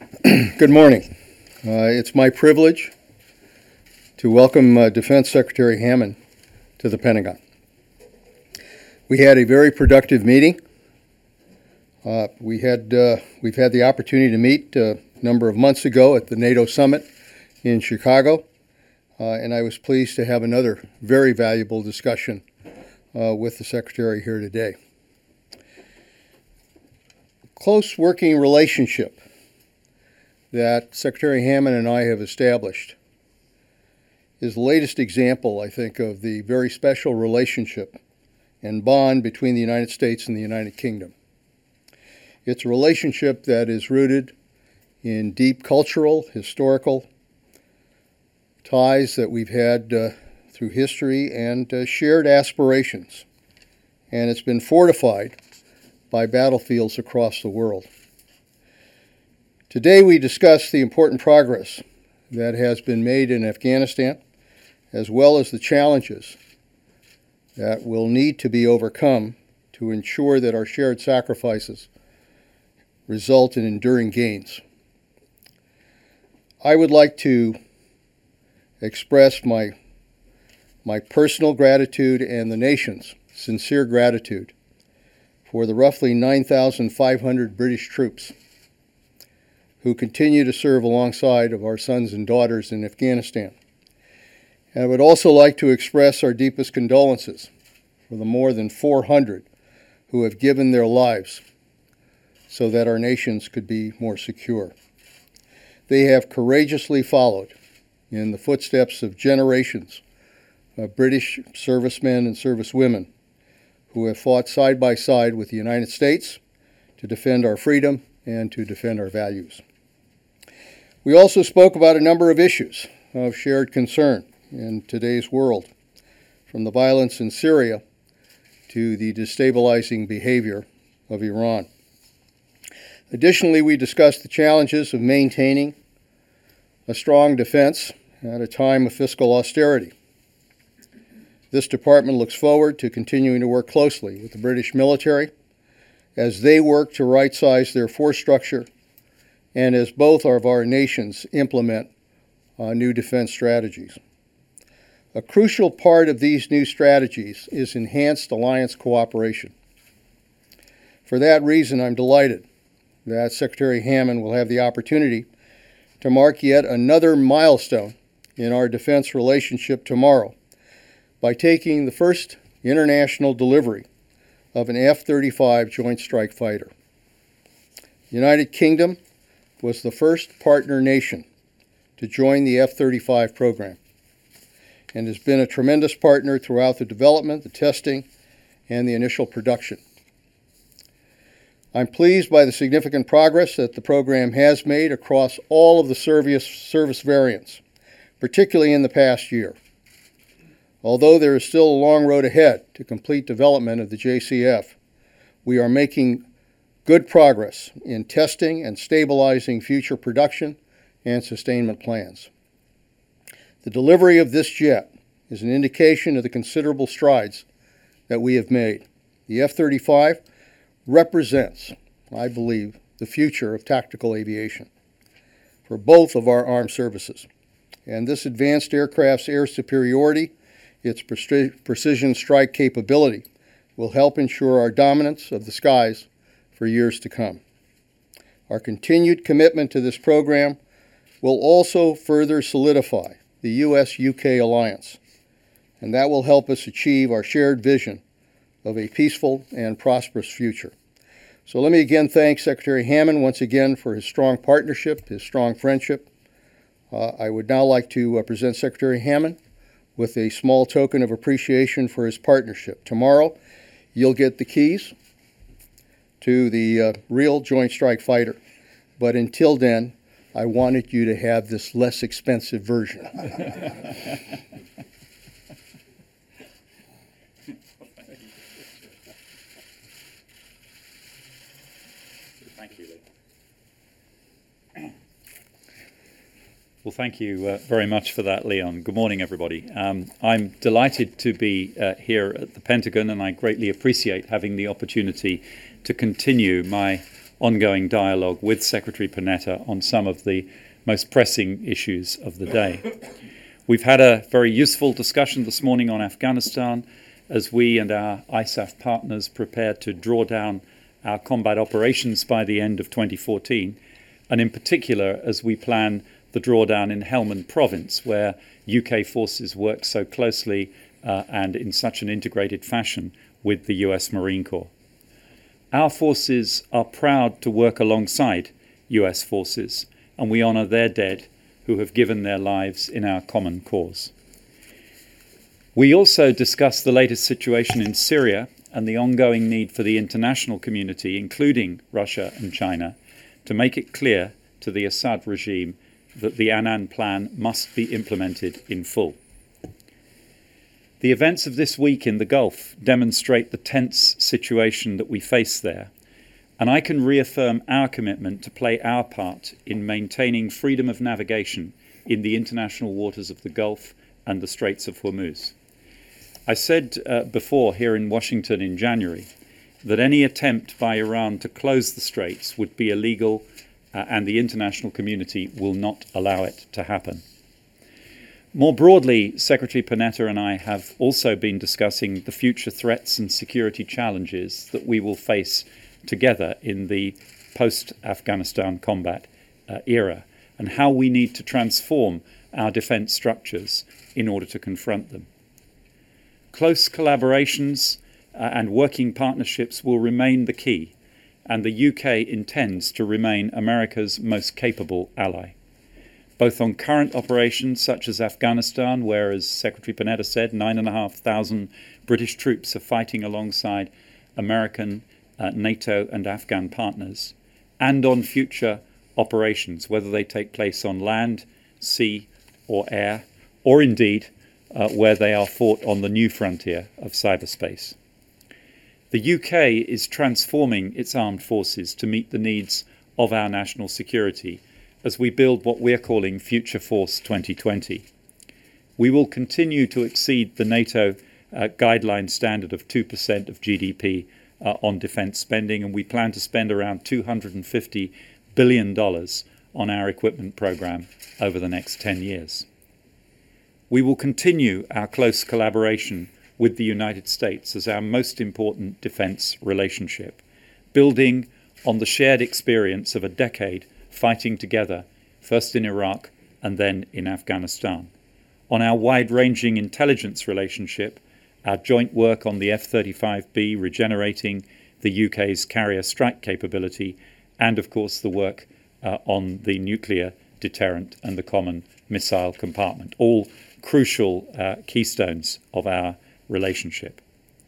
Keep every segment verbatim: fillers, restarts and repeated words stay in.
Good morning. Uh, it's my privilege to welcome uh, Defense Secretary Hammond to the Pentagon. We had a very productive meeting. Uh, we had, uh, we've had the opportunity to meet uh, a number of months ago at the NATO summit in Chicago, uh, and I was pleased to have another very valuable discussion uh, with the Secretary here today. Close working relationship that Secretary Hammond and I have established is the latest example, I think, of the very special relationship and bond between the United States and the United Kingdom. It's a relationship that is rooted in deep cultural, historical ties that we've had uh, through history and uh, shared aspirations. And it's been fortified by battlefields across the world. Today we discuss the important progress that has been made in Afghanistan, as well as the challenges that will need to be overcome to ensure that our shared sacrifices result in enduring gains. I would like to express my, my personal gratitude and the nation's sincere gratitude for the roughly nine thousand five hundred British troops who continue to serve alongside of our sons and daughters in Afghanistan. And I would also like to express our deepest condolences for the more than four hundred who have given their lives so that our nations could be more secure. They have courageously followed in the footsteps of generations of British servicemen and servicewomen who have fought side by side with the United States to defend our freedom and to defend our values. We also spoke about a number of issues of shared concern in today's world, from the violence in Syria to the destabilizing behavior of Iran. Additionally, we discussed the challenges of maintaining a strong defense at a time of fiscal austerity. This department looks forward to continuing to work closely with the British military as they work to right-size their force structure and as both of our nations implement uh, new defense strategies. A crucial part of these new strategies is enhanced alliance cooperation. For that reason, I'm delighted that Secretary Hammond will have the opportunity to mark yet another milestone in our defense relationship tomorrow by taking the first international delivery of an F thirty-five Joint Strike Fighter. The United Kingdom was the first partner nation to join the F thirty-five program and has been a tremendous partner throughout the development, the testing, and the initial production. I'm pleased by the significant progress that the program has made across all of the service, service variants, particularly in the past year. Although there is still a long road ahead to complete development of the J C F, we are making good progress in testing and stabilizing future production and sustainment plans. The delivery of this jet is an indication of the considerable strides that we have made. The F thirty-five represents, I believe, the future of tactical aviation for both of our armed services. And this advanced aircraft's air superiority, its pre- precision strike capability, will help ensure our dominance of the skies for years to come. Our continued commitment to this program will also further solidify the U S U K alliance, and that will help us achieve our shared vision of a peaceful and prosperous future. So let me again thank Secretary Hammond once again for his strong partnership, his strong friendship. Uh, I would now like to uh, present Secretary Hammond with a small token of appreciation for his partnership. Tomorrow, you'll get the keys to the uh, real Joint Strike Fighter. But until then, I wanted you to have this less expensive version. Thank you, Lee. Well, thank you uh, very much for that, Leon. Good morning, everybody. Um, I'm delighted to be uh, here at the Pentagon, and I greatly appreciate having the opportunity to continue my ongoing dialogue with Secretary Panetta on some of the most pressing issues of the day. We've had a very useful discussion this morning on Afghanistan as we and our I S A F partners prepare to draw down our combat operations by the end of twenty fourteen, and in particular as we plan the drawdown in Helmand Province, where U K forces work so closely uh, and in such an integrated fashion with the U S Marine Corps. Our forces are proud to work alongside U S forces, and we honour their dead who have given their lives in our common cause. We also discussed the latest situation in Syria and the ongoing need for the international community, including Russia and China, to make it clear to the Assad regime that the Annan Plan must be implemented in full. The events of this week in the Gulf demonstrate the tense situation that we face there, and I can reaffirm our commitment to play our part in maintaining freedom of navigation in the international waters of the Gulf and the Straits of Hormuz. I said uh, before here in Washington in January that any attempt by Iran to close the straits would be illegal, uh, and the international community will not allow it to happen. More broadly, Secretary Panetta and I have also been discussing the future threats and security challenges that we will face together in the post-Afghanistan combat uh, era, and how we need to transform our defence structures in order to confront them. Close collaborations uh, and working partnerships will remain the key, and the U K intends to remain America's most capable ally, both on current operations such as Afghanistan, where, as Secretary Panetta said, nine and a half thousand British troops are fighting alongside American, uh, NATO and Afghan partners, and on future operations, whether they take place on land, sea or air, or indeed uh, where they are fought on the new frontier of cyberspace. The U K is transforming its armed forces to meet the needs of our national security as we build what we're calling Future Force twenty twenty. We will continue to exceed the NATO uh, guideline standard of two percent of G D P uh, on defence spending, and we plan to spend around two hundred fifty billion dollars on our equipment programme over the next ten years. We will continue our close collaboration with the United States as our most important defence relationship, building on the shared experience of a decade fighting together, first in Iraq and then in Afghanistan, on our wide-ranging intelligence relationship, our joint work on the F thirty-five B regenerating the U K's carrier strike capability, and of course the work uh, on the nuclear deterrent and the common missile compartment, all crucial uh, keystones of our relationship.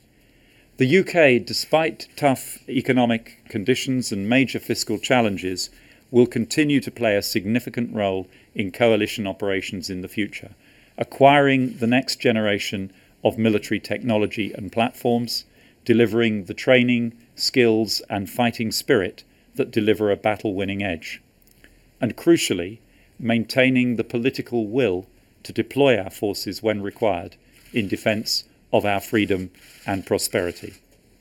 The U K, despite tough economic conditions and major fiscal challenges, will continue to play a significant role in coalition operations in the future, acquiring the next generation of military technology and platforms, delivering the training, skills and fighting spirit that deliver a battle-winning edge, and crucially, maintaining the political will to deploy our forces when required in defence of our freedom and prosperity.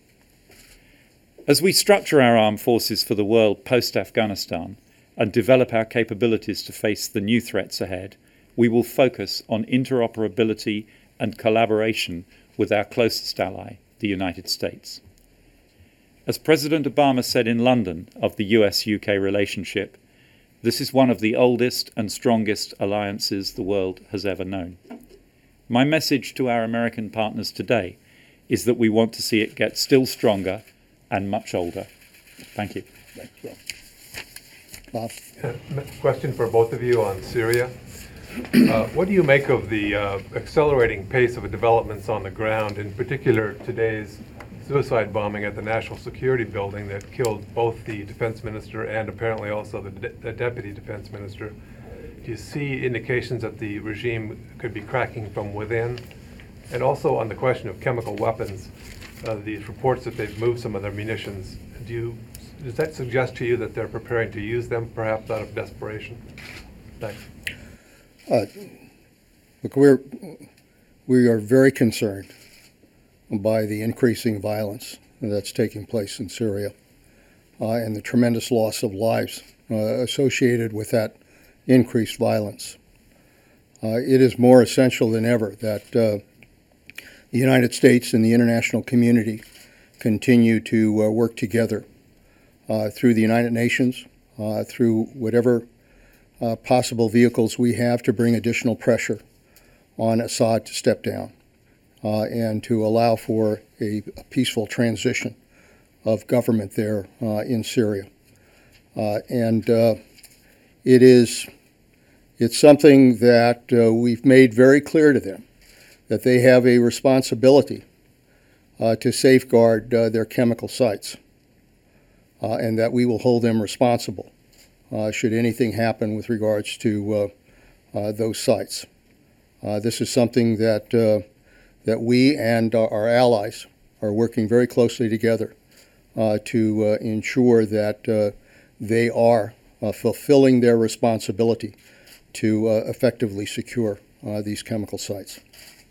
As we structure our armed forces for the world post-Afghanistan and develop our capabilities to face the new threats ahead, we will focus on interoperability and collaboration with our closest ally, the United States. As President Obama said in London of the U S U K relationship, this is one of the oldest and strongest alliances the world has ever known. My message to our American partners today is that we want to see it get still stronger and much older. Thank you. Thanks, Rob. Bob? Uh, question for both of you on Syria. Uh, what do you make of the uh, accelerating pace of developments on the ground, in particular today's suicide bombing at the National Security Building that killed both the defense minister and apparently also the, de the deputy defense minister? Do you see indications that the regime could be cracking from within? And also on the question of chemical weapons, uh, these reports that they've moved some of their munitions, do you, does that suggest to you that they're preparing to use them, perhaps out of desperation? Thanks. Uh, look, we're, we are very concerned by the increasing violence that's taking place in Syria. uh, and the tremendous loss of lives uh, associated with that increased violence. Uh, it is more essential than ever that uh, the United States and the international community continue to uh, work together uh, through the United Nations, uh, through whatever uh, possible vehicles we have to bring additional pressure on Assad to step down uh, and to allow for a, a peaceful transition of government there uh, in Syria. Uh, and uh, it is it's something that uh, we've made very clear to them, that they have a responsibility uh, to safeguard uh, their chemical sites, uh, and that we will hold them responsible uh, should anything happen with regards to uh, uh, those sites. Uh, this is something that uh, that we and uh, our allies are working very closely together uh, to uh, ensure that uh, they are uh, fulfilling their responsibility to uh, effectively secure uh, these chemical sites.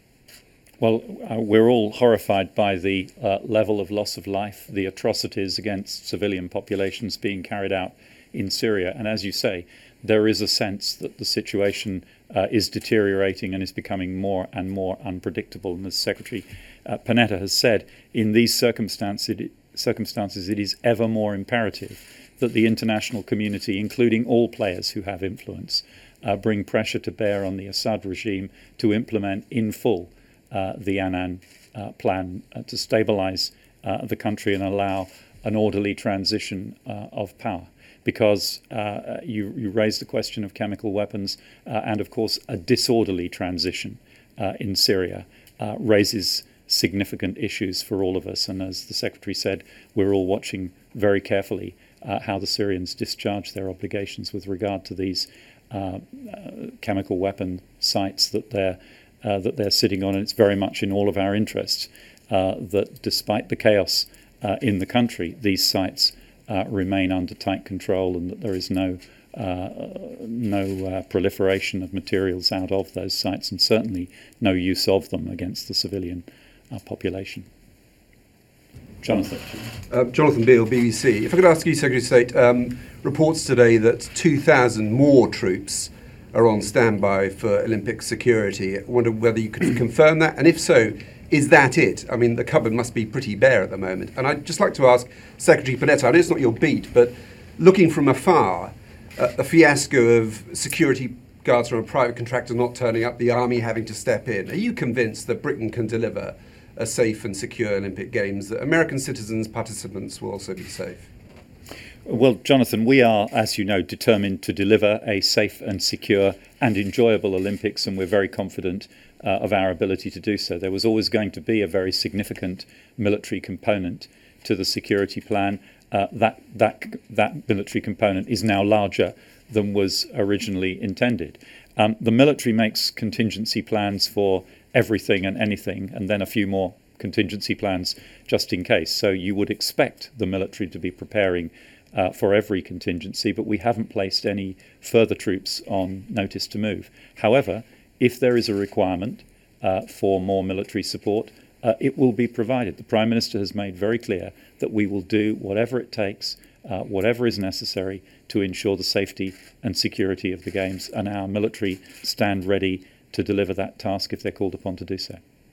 Well, uh, we're all horrified by the uh, level of loss of life, the atrocities against civilian populations being carried out in Syria. And as you say, there is a sense that the situation uh, is deteriorating and is becoming more and more unpredictable. And as Secretary uh, Panetta has said, in these circumstances it, circumstances, it is ever more imperative that the international community, including all players who have influence, uh, bring pressure to bear on the Assad regime to implement in full Uh, the Annan uh, plan uh, to stabilize uh, the country and allow an orderly transition uh, of power. Because uh, you, you raised the question of chemical weapons uh, and, of course, a disorderly transition uh, in Syria uh, raises significant issues for all of us. And as the Secretary said, we're all watching very carefully uh, how the Syrians discharge their obligations with regard to these uh, uh, chemical weapon sites that they're Uh, that they're sitting on, and it's very much in all of our interests uh, that despite the chaos uh, in the country, these sites uh, remain under tight control, and that there is no uh, no uh, proliferation of materials out of those sites, and certainly no use of them against the civilian uh, population. Jonathan. Uh, Jonathan Beale, B B C. If I could ask you, Secretary of State, um, reports today that two thousand more troops are on standby for Olympic security. I wonder whether you could confirm that, and if so, is that it? I mean, the cupboard must be pretty bare at the moment. And I'd just like to ask Secretary Panetta, I know it's not your beat, but looking from afar, uh, the fiasco of security guards from a private contractor not turning up, the army having to step in, are you convinced that Britain can deliver a safe and secure Olympic Games, that American citizens, participants will also be safe? Well, Jonathan, we are, as you know, determined to deliver a safe and secure and enjoyable Olympics, and we're very confident uh, of our ability to do so. There was always going to be a very significant military component to the security plan. Uh, that, that, that military component is now larger than was originally intended. Um, the military makes contingency plans for everything and anything, and then a few more contingency plans just in case. So you would expect the military to be preparing Uh, for every contingency, but we haven't placed any further troops on notice to move. However, if there is a requirement uh, for more military support, uh, it will be provided. The Prime Minister has made very clear that we will do whatever it takes, uh, whatever is necessary to ensure the safety and security of the Games, and our military stand ready to deliver that task if they're called upon to do so.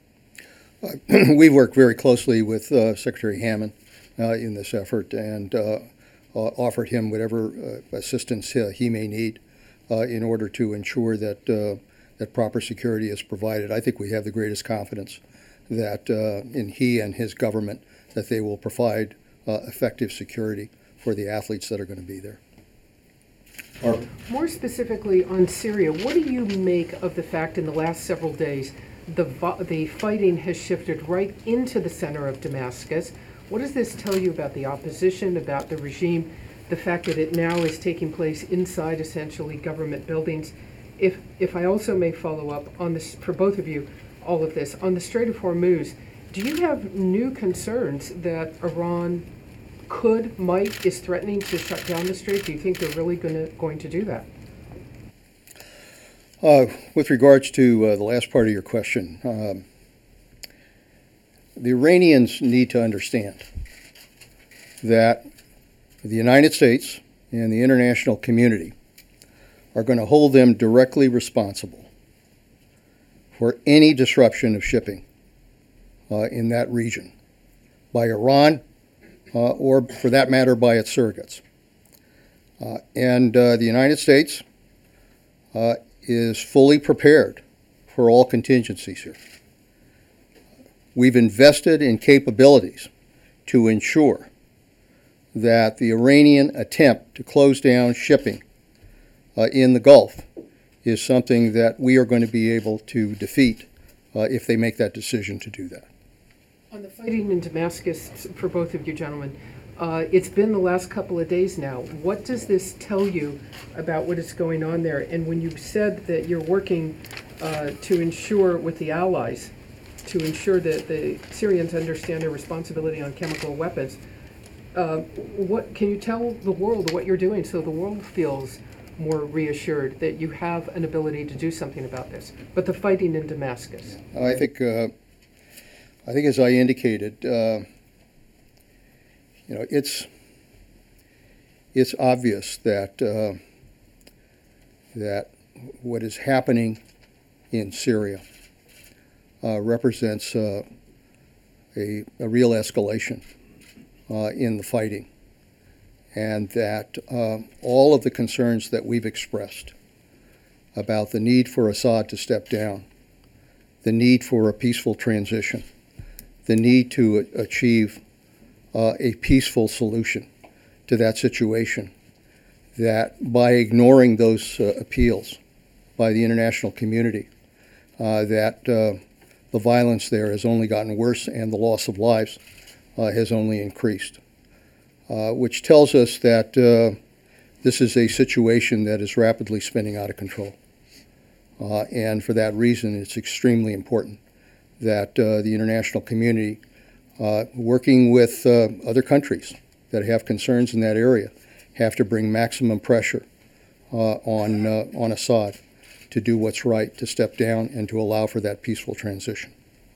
Uh, we've worked very closely with uh, Secretary Hammond uh, in this effort, and uh, Uh, offered him whatever uh, assistance uh, he may need uh, in order to ensure that uh, that proper security is provided. I think we have the greatest confidence that uh, in he and his government that they will provide uh, effective security for the athletes that are going to be there. Or more specifically on Syria, what do you make of the fact in the last several days the the fighting has shifted right into the center of Damascus? What does this tell you about the opposition, about the regime, the fact that it now is taking place inside essentially government buildings? If if I also may follow up on this for both of you, all of this on the Strait of Hormuz, do you have new concerns that Iran could, might, is threatening to shut down the strait? Do you think they're really gonna going to do that? Uh, with regards to uh, the last part of your question, um, the Iranians need to understand that the United States and the international community are going to hold them directly responsible for any disruption of shipping uh, in that region by Iran uh, or, for that matter, by its surrogates. Uh, and uh, the United States uh, is fully prepared for all contingencies here. We've invested in capabilities to ensure that the Iranian attempt to close down shipping uh, in the Gulf is something that we are going to be able to defeat uh, if they make that decision to do that. On the fighting in Damascus, for both of you gentlemen, uh, it's been the last couple of days now. What does this tell you about what is going on there? And when you said that you're working uh, to ensure with the allies, to ensure that the Syrians understand their responsibility on chemical weapons, uh, what can you tell the world what you're doing so the world feels more reassured that you have an ability to do something about this? But the fighting in Damascus. I think, uh, I think, as I indicated, uh, you know, it's it's obvious that uh, that what is happening in Syria uh, represents uh, a, a real escalation uh, in the fighting, and that uh, all of the concerns that we've expressed about the need for Assad to step down, the need for a peaceful transition, the need to a- achieve uh, a peaceful solution to that situation, that by ignoring those uh, appeals by the international community, uh, that uh, the violence there has only gotten worse and the loss of lives uh, has only increased, uh, which tells us that uh, this is a situation that is rapidly spinning out of control. Uh, and for that reason, it's extremely important that uh, the international community, uh, working with uh, other countries that have concerns in that area, have to bring maximum pressure uh, on uh, on Assad to do what's right, to step down, and to allow for that peaceful transition.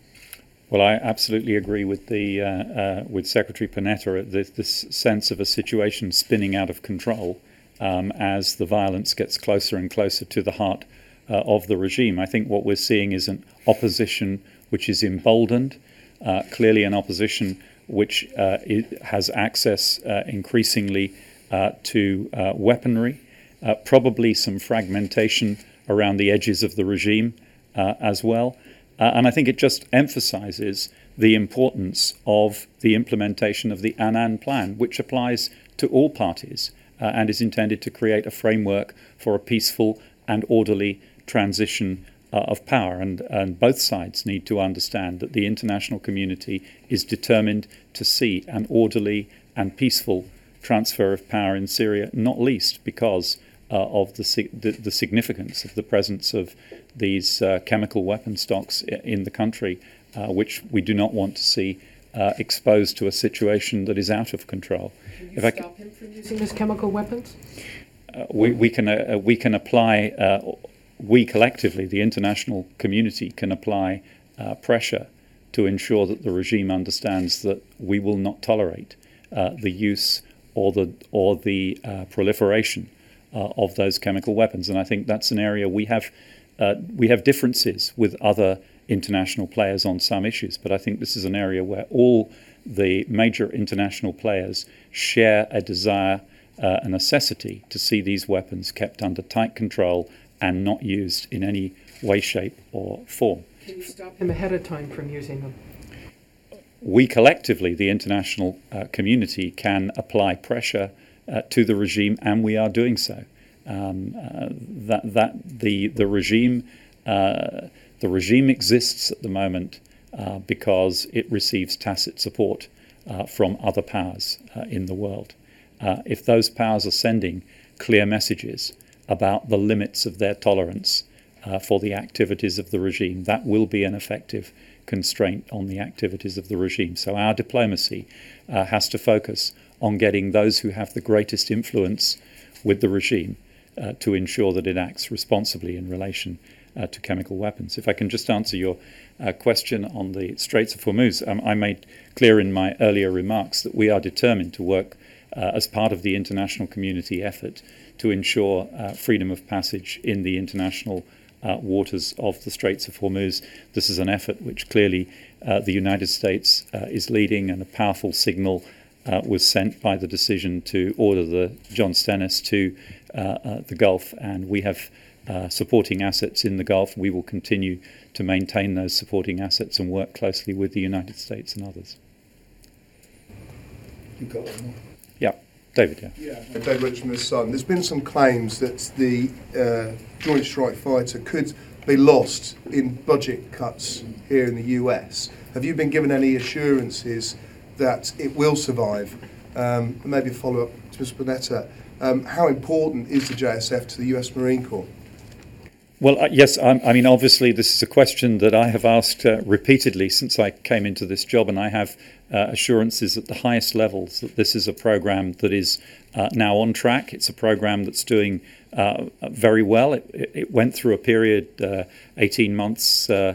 Well, I absolutely agree with the uh, uh, with Secretary Panetta. This, this sense of a situation spinning out of control um, as the violence gets closer and closer to the heart uh, of the regime. I think what we're seeing is an opposition which is emboldened, uh, clearly an opposition which uh, it has access uh, increasingly uh, to uh, weaponry, uh, probably some fragmentation around the edges of the regime uh, as well. Uh, and I think it just emphasizes the importance of the implementation of the Annan Plan, which applies to all parties uh, and is intended to create a framework for a peaceful and orderly transition uh, of power. And, and both sides need to understand that the international community is determined to see an orderly and peaceful transfer of power in Syria, not least because uh, of the, the, the significance of the presence of these uh, chemical weapon stocks in the country, uh, which we do not want to see uh, exposed to a situation that is out of control. Can you if stop I, him from using his chemical weapons? Uh, we, we can uh, we can apply. Uh, we collectively, the international community, can apply uh, pressure to ensure that the regime understands that we will not tolerate uh, the use or the or the uh, proliferation uh, of those chemical weapons. And I think that's an area we have. Uh, we have differences with other international players on some issues, but I think this is an area where all the major international players share a desire, uh, a necessity to see these weapons kept under tight control and not used in any way, shape, or form. Can you stop him ahead of time from using them? We collectively, the international uh, community, can apply pressure uh, to the regime, and we are doing so. Um, uh, that that the the regime uh, the regime exists at the moment uh, because it receives tacit support uh, from other powers uh, in the world. Uh, if those powers are sending clear messages about the limits of their tolerance uh, for the activities of the regime, that will be an effective constraint on the activities of the regime. So our diplomacy uh, has to focus on getting those who have the greatest influence with the regime Uh, to ensure that it acts responsibly in relation uh, to chemical weapons. If I can just answer your uh, question on the Straits of Hormuz, um, I made clear in my earlier remarks that we are determined to work uh, as part of the international community effort to ensure uh, freedom of passage in the international uh, waters of the Straits of Hormuz. This is an effort which clearly uh, the United States uh, is leading, and a powerful signal uh, was sent by the decision to order the John Stennis to uh, uh, the Gulf, and we have uh, supporting assets in the Gulf. We will continue to maintain those supporting assets and work closely with the United States and others. You've got one more. Yeah, David, yeah. Yeah, David Rich from The Sun. There's been some claims that the uh, Joint Strike Fighter could be lost in budget cuts here in the U S. Have you been given any assurances that it will survive? Um, maybe a follow-up to Mister Panetta. Um, how important is the J S F to the U S Marine Corps? Well, uh, yes, I'm, I mean, obviously this is a question that I have asked uh, repeatedly since I came into this job, and I have uh, assurances at the highest levels that this is a program that is uh, now on track. It's a program that's doing uh, very well. It, it went through a period, uh, eighteen months uh,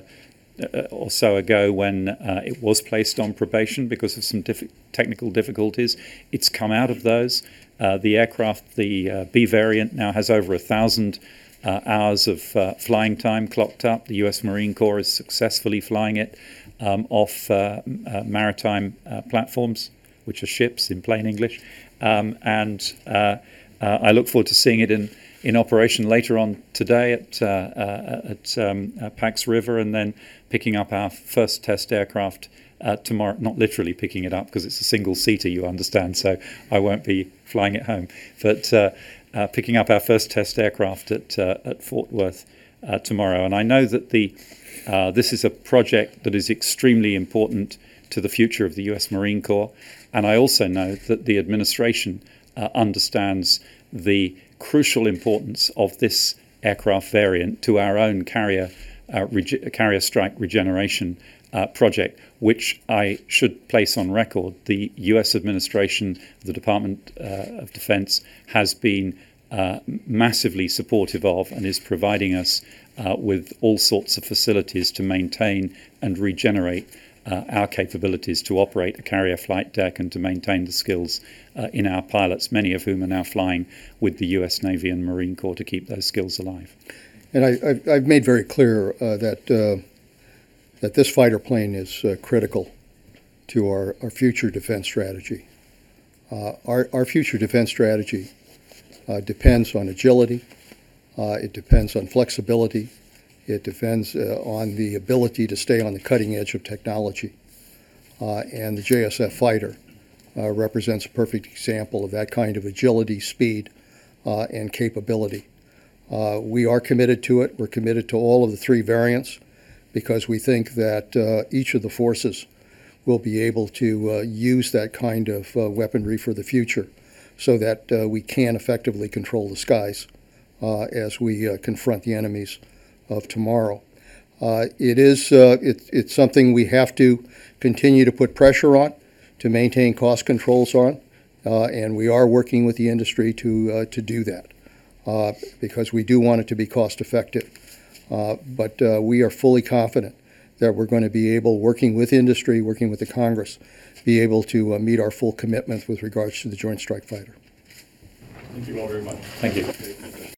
or so ago, when uh, it was placed on probation because of some diff- technical difficulties. It's come out of those. Uh, the aircraft, the uh, B variant, now has over a thousand Uh, hours of uh, flying time clocked up. The U S Marine Corps is successfully flying it um, off uh, uh, maritime uh, platforms, which are ships in plain English. Um, and uh, uh, I look forward to seeing it in, in operation later on today at, uh, uh, at um, uh, Pax River, and then picking up our first test aircraft uh, tomorrow. Not literally picking it up, because it's a single-seater, you understand, so I won't be flying it home. But uh, Uh, picking up our first test aircraft at uh, at Fort Worth uh, tomorrow. And I know that the uh, this is a project that is extremely important to the future of the U S Marine Corps. And I also know that the administration uh, understands the crucial importance of this aircraft variant to our own carrier uh, rege- carrier strike regeneration uh, project, which I should place on record. The U S administration, the Department uh, of Defense, has been uh, massively supportive of and is providing us uh, with all sorts of facilities to maintain and regenerate uh, our capabilities to operate a carrier flight deck and to maintain the skills uh, in our pilots, many of whom are now flying with the U S Navy and Marine Corps to keep those skills alive. And I, I've, I've made very clear uh, that uh, that this fighter plane is uh, critical to our, our future defense strategy. Uh, our, our future defense strategy uh, depends on agility, uh, it depends on flexibility, it depends uh, on the ability to stay on the cutting edge of technology. Uh, and the J S F fighter uh, represents a perfect example of that kind of agility, speed, uh, and capability. Uh, we are committed to it. We're committed to all of the three variants, because we think that uh, each of the forces will be able to uh, use that kind of uh, weaponry for the future, so that uh, we can effectively control the skies uh, as we uh, confront the enemies of tomorrow. Uh, it is uh, it, it's something we have to continue to put pressure on, to maintain cost controls on, uh, and we are working with the industry to uh, to do that, uh, because we do want it to be cost effective. Uh, but uh, we are fully confident that we're going to be able, working with industry, working with the Congress, be able to uh, meet our full commitment with regards to the Joint Strike Fighter. Thank you all very much. Thank you.